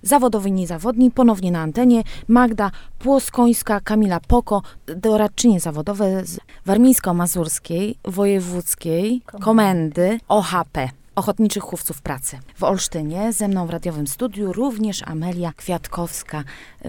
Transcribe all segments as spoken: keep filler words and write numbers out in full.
Zawodowi, niezawodni, ponownie na antenie. Magda Płoskońska, Kamila Poko, doradczynie zawodowe z Warmińsko-Mazurskiej, Wojewódzkiej Komendy O H P. Ochotniczych Chówców Pracy w Olsztynie. Ze mną w radiowym studiu również Amelia Kwiatkowska,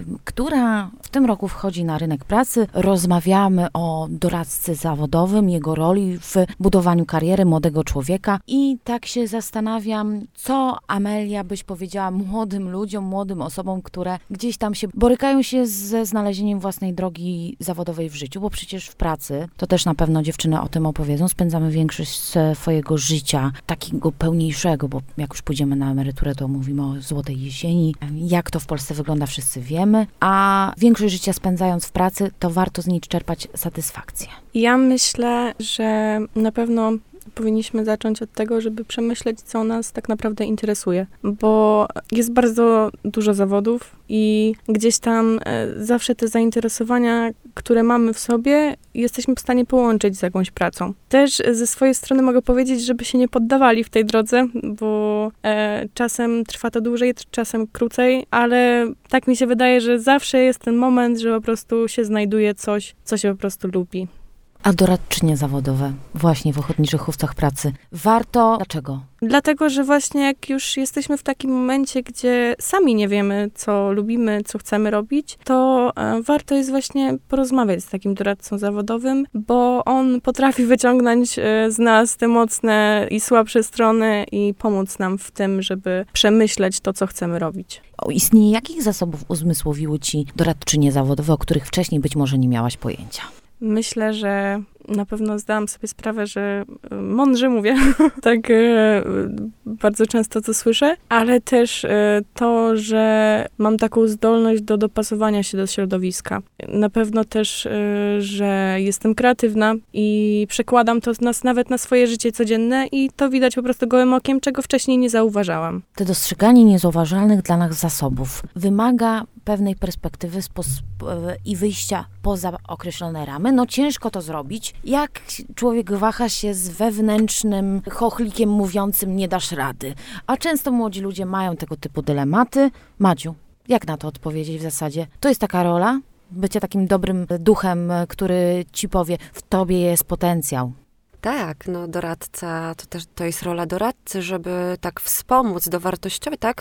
która w tym roku wchodzi na rynek pracy. Rozmawiamy o doradcy zawodowym, jego roli w budowaniu kariery młodego człowieka i tak się zastanawiam, co Amelia byś powiedziała młodym ludziom, młodym osobom, które gdzieś tam się borykają się ze znalezieniem własnej drogi zawodowej w życiu, bo przecież w pracy, to też na pewno dziewczyny o tym opowiedzą, spędzamy większość swojego życia takiego pełniejszego, bo jak już pójdziemy na emeryturę, to mówimy o złotej jesieni. Jak to w Polsce wygląda, wszyscy wiemy, a większość życia spędzając w pracy, to warto z niej czerpać satysfakcję. Ja myślę, że na pewno powinniśmy zacząć od tego, żeby przemyśleć, co nas tak naprawdę interesuje, bo jest bardzo dużo zawodów i gdzieś tam zawsze te zainteresowania, które mamy w sobie, jesteśmy w stanie połączyć z jakąś pracą. Też ze swojej strony mogę powiedzieć, żeby się nie poddawali w tej drodze, bo e, czasem trwa to dłużej, czasem krócej, ale tak mi się wydaje, że zawsze jest ten moment, że po prostu się znajduje coś, co się po prostu lubi. A doradczynie zawodowe właśnie w Ochotniczych Chówcach Pracy. Warto... Dlaczego? Dlatego, że właśnie jak już jesteśmy w takim momencie, gdzie sami nie wiemy, co lubimy, co chcemy robić, to e, warto jest właśnie porozmawiać z takim doradcą zawodowym, bo on potrafi wyciągnąć e, z nas te mocne i słabsze strony i pomóc nam w tym, żeby przemyśleć to, co chcemy robić. O istnienie jakich zasobów uzmysłowiły ci doradczynie zawodowe, o których wcześniej być może nie miałaś pojęcia? Myślę, że na pewno zdałam sobie sprawę, że mądrze mówię, tak e, bardzo często to słyszę, ale też e, to, że mam taką zdolność do dopasowania się do środowiska. Na pewno też, e, że jestem kreatywna i przekładam to nas nawet na swoje życie codzienne i to widać po prostu gołym okiem, czego wcześniej nie zauważałam. To dostrzeganie niezauważalnych dla nas zasobów wymaga pewnej perspektywy spos- i wyjścia poza określone ramy. No ciężko to zrobić. Jak człowiek waha się z wewnętrznym chochlikiem mówiącym nie dasz rady. A często młodzi ludzie mają tego typu dylematy. Madziu, jak na to odpowiedzieć w zasadzie? To jest taka rola? Bycie takim dobrym duchem, który ci powie, w tobie jest potencjał. Tak, no doradca, to też to jest rola doradcy, żeby tak wspomóc, dowartościować, tak,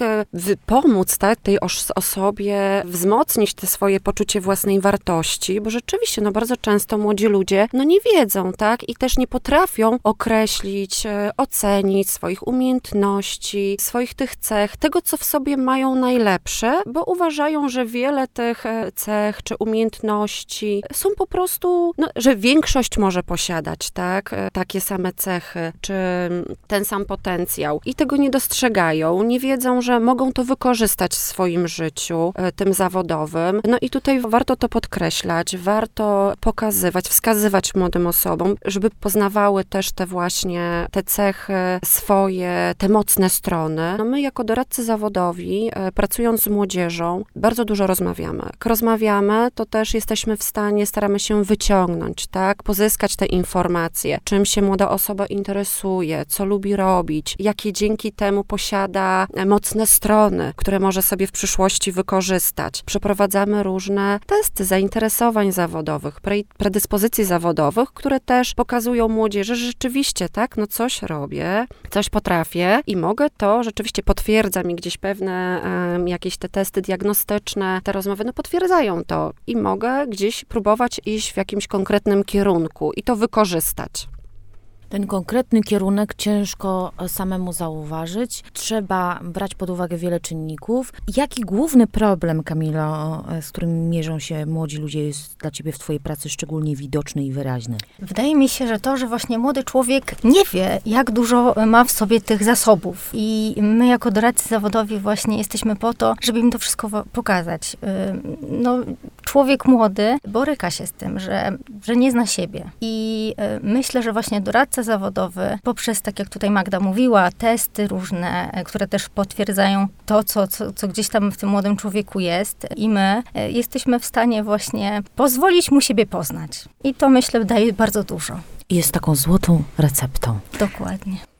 pomóc tak, tej os- osobie wzmocnić te swoje poczucie własnej wartości, bo rzeczywiście, no bardzo często młodzi ludzie, no nie wiedzą, tak, i też nie potrafią określić, e, ocenić swoich umiejętności, swoich tych cech, tego, co w sobie mają najlepsze, bo uważają, że wiele tych cech czy umiejętności są po prostu, no, że większość może posiadać, tak, takie same cechy, czy ten sam potencjał i tego nie dostrzegają, nie wiedzą, że mogą to wykorzystać w swoim życiu, tym zawodowym. No i tutaj warto to podkreślać, warto pokazywać, wskazywać młodym osobom, żeby poznawały też te właśnie, te cechy swoje, te mocne strony. No my jako doradcy zawodowi, pracując z młodzieżą, bardzo dużo rozmawiamy. Jak rozmawiamy, to też jesteśmy w stanie, staramy się wyciągnąć, tak, pozyskać te informacje, czym się młoda osoba interesuje, co lubi robić, jakie dzięki temu posiada mocne strony, które może sobie w przyszłości wykorzystać. Przeprowadzamy różne testy zainteresowań zawodowych, pre- predyspozycji zawodowych, które też pokazują młodzieży, że rzeczywiście, tak, no coś robię, coś potrafię i mogę to, rzeczywiście potwierdza mi gdzieś pewne um, jakieś te testy diagnostyczne, te rozmowy, no potwierdzają to i mogę gdzieś próbować iść w jakimś konkretnym kierunku i to wykorzystać. Ten konkretny kierunek ciężko samemu zauważyć. Trzeba brać pod uwagę wiele czynników. Jaki główny problem, Kamilo, z którym mierzą się młodzi ludzie, jest dla ciebie w twojej pracy szczególnie widoczny i wyraźny? Wydaje mi się, że to, że właśnie młody człowiek nie wie, jak dużo ma w sobie tych zasobów. I my jako doradcy zawodowi właśnie jesteśmy po to, żeby im to wszystko pokazać. No, człowiek młody boryka się z tym, że, że nie zna siebie. I myślę, że właśnie doradca zawodowy poprzez, tak jak tutaj Magda mówiła, testy różne, które też potwierdzają to, co, co, co gdzieś tam w tym młodym człowieku jest i my jesteśmy w stanie właśnie pozwolić mu siebie poznać. I to myślę daje bardzo dużo. Jest taką złotą receptą. Dokładnie.